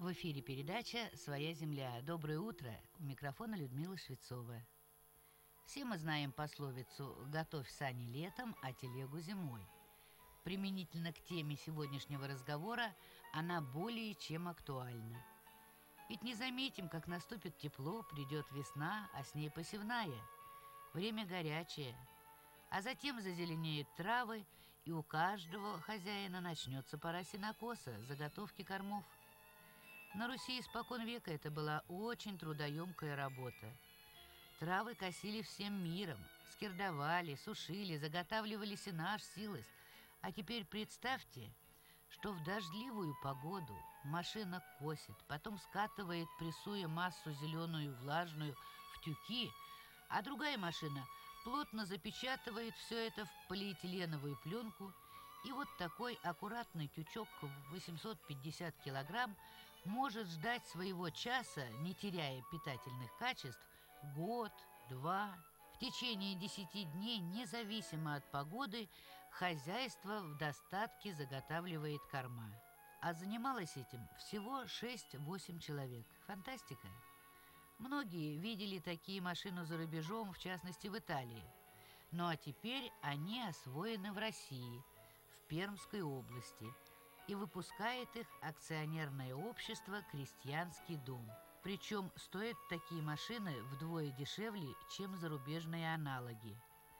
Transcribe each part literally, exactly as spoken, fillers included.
В эфире передача «Своя земля». Доброе утро. У микрофона Людмила Швецова. Все мы знаем пословицу «Готовь сани летом, а телегу зимой». Применительно к теме сегодняшнего разговора она более чем актуальна. Ведь не заметим, как наступит тепло, придет весна, а с ней посевная. Время горячее. А затем зазеленеют травы, и у каждого хозяина начнется пора сенокоса, заготовки кормов. На Руси испокон века это была очень трудоемкая работа. Травы косили всем миром, скирдовали, сушили, заготавливали сенаж, силос. А теперь представьте, что в дождливую погоду машина косит, потом скатывает, прессуя массу зеленую, влажную, в тюки, а другая машина плотно запечатывает все это в полиэтиленовую пленку, и вот такой аккуратный тючок в восемьсот пятьдесят килограмм может ждать своего часа, не теряя питательных качеств, год, два. В течение десяти дней, независимо от погоды, хозяйство в достатке заготавливает корма. А занималось этим всего шесть-восемь человек. Фантастика! Многие видели такие машины за рубежом, в частности в Италии. Ну а теперь они освоены в России, в Пермской области, и выпускает их акционерное общество «Крестьянский дом». Причем стоят такие машины вдвое дешевле, чем зарубежные аналоги.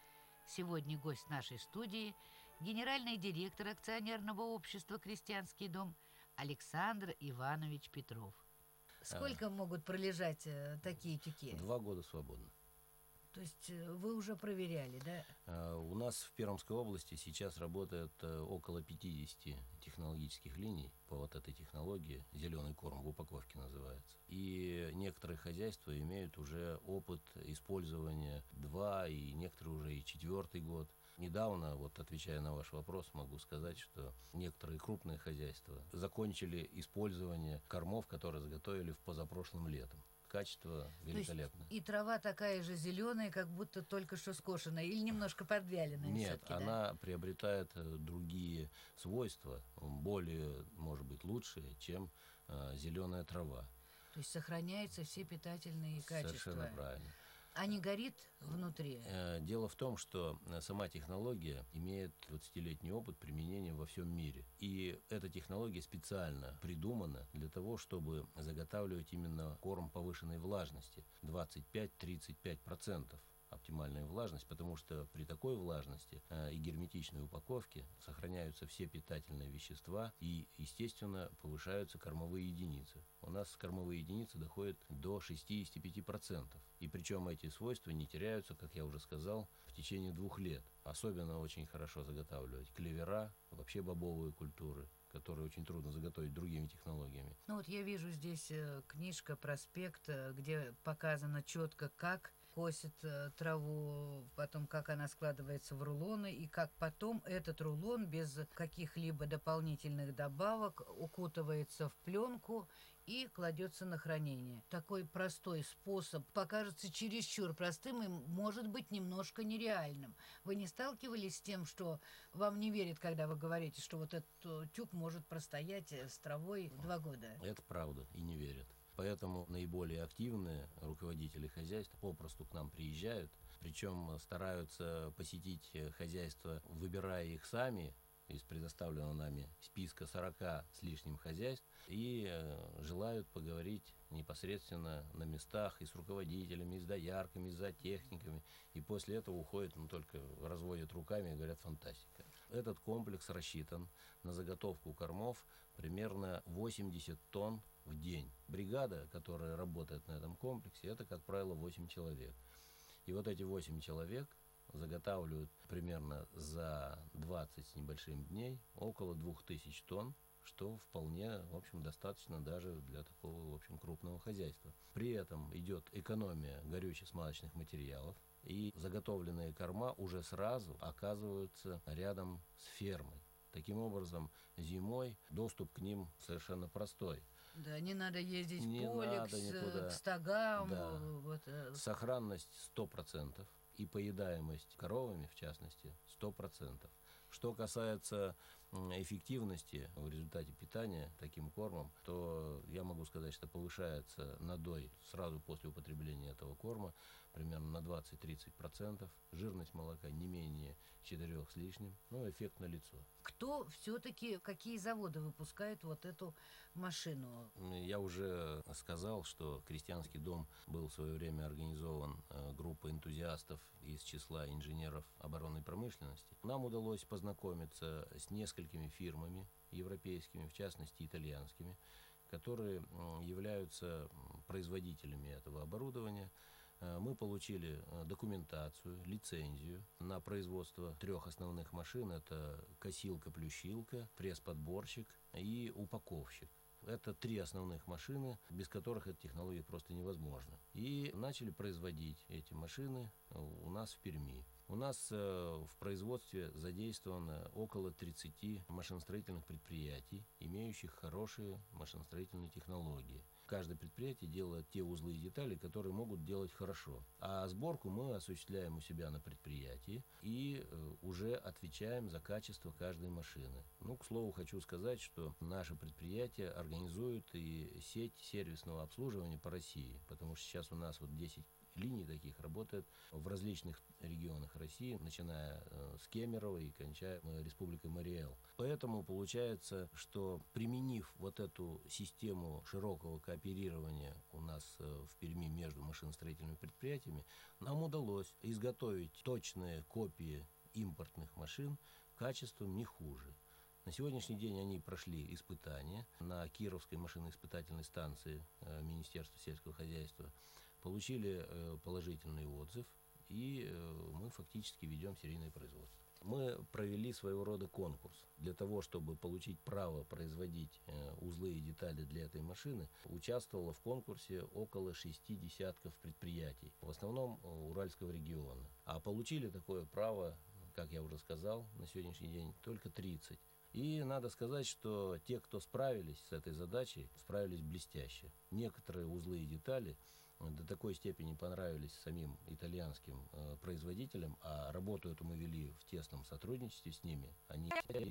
Сегодня гость нашей студии – генеральный директор акционерного общества «Крестьянский дом» Александр Иванович Петров. Сколько а, могут пролежать э, такие тюки? Два года свободно. То есть вы уже проверяли, да? А, у нас в Пермской области сейчас работает около пятидесяти технологических линий по вот этой технологии. Зеленый корм в упаковке называется. И некоторые хозяйства имеют уже опыт использования два, и некоторые уже и четвертый год. Недавно, вот отвечая на ваш вопрос, могу сказать, что некоторые крупные хозяйства закончили использование кормов, которые заготовили в позапрошлом летом. Качество великолепное. И трава такая же зеленая, как будто только что скошенная, или немножко подвяленная? Нет, она да? приобретает другие свойства, более, может быть, лучшие, чем э, зеленая трава. То есть сохраняются все питательные качества. Совершенно правильно. А не горит внутри? Дело в том, что сама технология имеет двадцатилетний опыт применения во всем мире. И эта технология специально придумана для того, чтобы заготавливать именно корм повышенной влажности двадцать пять-тридцать пять процентов. Оптимальная влажность, потому что при такой влажности э, и герметичной упаковке сохраняются все питательные вещества и, естественно, повышаются кормовые единицы. У нас кормовые единицы доходят до шестидесяти пяти процентов. И причем эти свойства не теряются, как я уже сказал, в течение двух лет. Особенно очень хорошо заготавливать клевера, вообще бобовые культуры, которые очень трудно заготовить другими технологиями. Ну вот я вижу здесь книжка, проспект, где показано четко, как косит траву, потом как она складывается в рулоны, и как потом этот рулон без каких-либо дополнительных добавок укутывается в пленку и кладется на хранение. Такой простой способ покажется чересчур простым и может быть немножко нереальным. Вы не сталкивались с тем, что вам не верят, когда вы говорите, что вот этот тюк может простоять с травой два года? Это правда, и не верят. Поэтому наиболее активные руководители хозяйств попросту к нам приезжают, причем стараются посетить хозяйства, выбирая их сами из предоставленного нами списка сорока с лишним хозяйств, и э, желают поговорить непосредственно на местах и с руководителями, и с доярками, и с зоотехниками, и после этого уходят, ну, только разводят руками и говорят: фантастика. Этот комплекс рассчитан на заготовку кормов примерно восемьдесят тонн в день. Бригада, которая работает на этом комплексе, это, как правило, восемь человек. И вот эти восемь человек заготавливают примерно за двадцать с небольшим дней около двух тысяч тонн, что вполне, в общем, достаточно даже для такого, в общем, крупного хозяйства. При этом идет экономия горюче-смазочных материалов, и заготовленные корма уже сразу оказываются рядом с фермой. Таким образом, зимой доступ к ним совершенно простой. Да, не надо ездить не в поле, надо к, к стогам. Да. Вот. Сохранность сто процентов. И поедаемость коровами, в частности, сто процентов. Что касается эффективности в результате питания таким кормом, то я могу сказать, что повышается надой сразу после употребления этого корма примерно на двадцать-тридцать процентов. Жирность молока не менее четырех с лишним. Ну, эффект налицо. Кто все-таки, какие заводы выпускают вот эту машину? Я уже сказал, что крестьянский дом был в свое время организован группой энтузиастов из числа инженеров оборонной промышленности. Нам удалось познакомиться с несколькими фирмами европейскими, в частности итальянскими, которые являются производителями этого оборудования. Мы получили документацию, лицензию на производство трех основных машин. Это косилка-плющилка, пресс-подборщик и упаковщик. Это три основных машины, без которых эта технология просто невозможна. И начали производить эти машины у нас в Перми. У нас в производстве задействовано около тридцати машиностроительных предприятий, имеющих хорошие машиностроительные технологии. Каждое предприятие делает те узлы и детали, которые могут делать хорошо. А сборку мы осуществляем у себя на предприятии и уже отвечаем за качество каждой машины. Ну, к слову, хочу сказать, что наше предприятие организует и сеть сервисного обслуживания по России, потому что сейчас у нас вот десять линий таких работает в различных регионах России, начиная с Кемерово и кончая республикой Мариэл. Поэтому получается, что применив вот эту систему широкого кооперирования у нас в Перми между машиностроительными предприятиями, нам удалось изготовить точные копии импортных машин качеством не хуже. На сегодняшний день они прошли испытания на Кировской машиноиспытательной станции Министерства сельского хозяйства, получили положительный отзыв, и мы фактически ведем серийное производство. Мы провели своего рода конкурс. Для того, чтобы получить право производить узлы и детали для этой машины, участвовало в конкурсе около шести десятков предприятий, в основном Уральского региона. А получили такое право, как я уже сказал, на сегодняшний день только тридцать. И надо сказать, что те, кто справились с этой задачей, справились блестяще. Некоторые узлы и детали до такой степени понравились самим итальянским э, производителям, а работу эту мы вели в тесном сотрудничестве с ними, они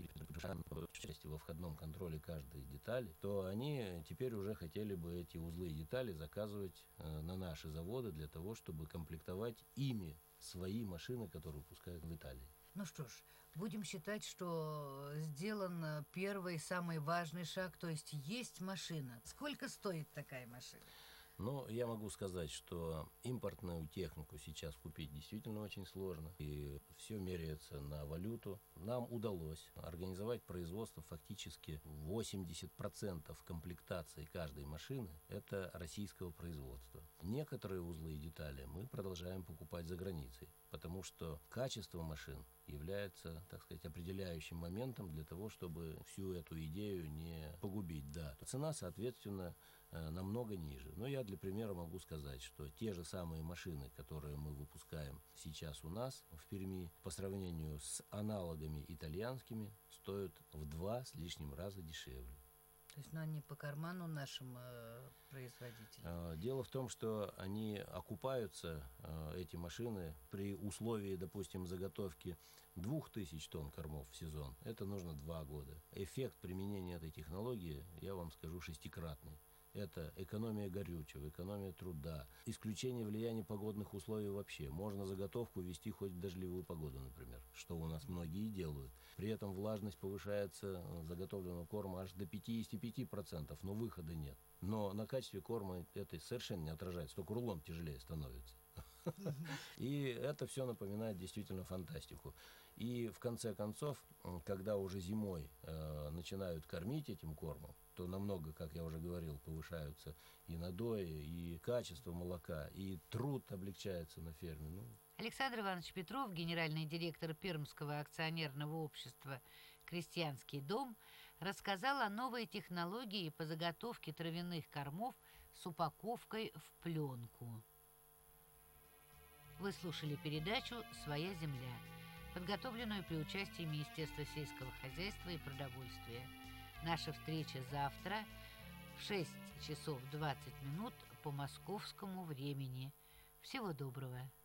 участие во входном контроле каждой детали, то они теперь уже хотели бы эти узлы и детали заказывать э, на наши заводы для того, чтобы комплектовать ими свои машины, которые выпускают в Италии. Ну что ж, будем считать, что сделан первый, самый важный шаг, то есть есть машина. Сколько стоит такая машина? Но я могу сказать, что импортную технику сейчас купить действительно очень сложно, и все меряется на валюту. Нам удалось организовать производство фактически восемьдесят процентов комплектации каждой машины – это российского производства. Некоторые узлы и детали мы продолжаем покупать за границей, потому что качество машин является, так сказать, определяющим моментом для того, чтобы всю эту идею не погубить. Да, цена, соответственно, намного ниже. Но я для примера могу сказать, что те же самые машины, которые мы выпускаем сейчас у нас в Перми, по сравнению с аналогами итальянскими, стоят в два с лишним раза дешевле. То есть, ну, они по карману нашим э, производителям? Дело в том, что они окупаются, э, эти машины, при условии, допустим, заготовки двух тысяч тонн кормов в сезон. Это нужно два года. Эффект применения этой технологии, я вам скажу, шестикратный. Это экономия горючего, экономия труда, исключение влияния погодных условий вообще. Можно заготовку вести хоть в дождливую погоду, например, что у нас многие делают. При этом влажность повышается заготовленного корма аж до пятидесяти пяти процентов, но выхода нет. Но на качестве корма это совершенно не отражается, только рулон тяжелее становится. И это все напоминает действительно фантастику. И в конце концов, когда уже зимой э, начинают кормить этим кормом, то намного, как я уже говорил, повышаются и надои, и качество молока, и труд облегчается на ферме. Ну. Александр Иванович Петров, генеральный директор Пермского акционерного общества «Крестьянский дом», рассказал о новой технологии по заготовке травяных кормов с упаковкой в пленку. Вы слушали передачу «Своя земля», подготовленную при участии Министерства сельского хозяйства и продовольствия. Наша встреча завтра в шесть часов двадцать минут по московскому времени. Всего доброго!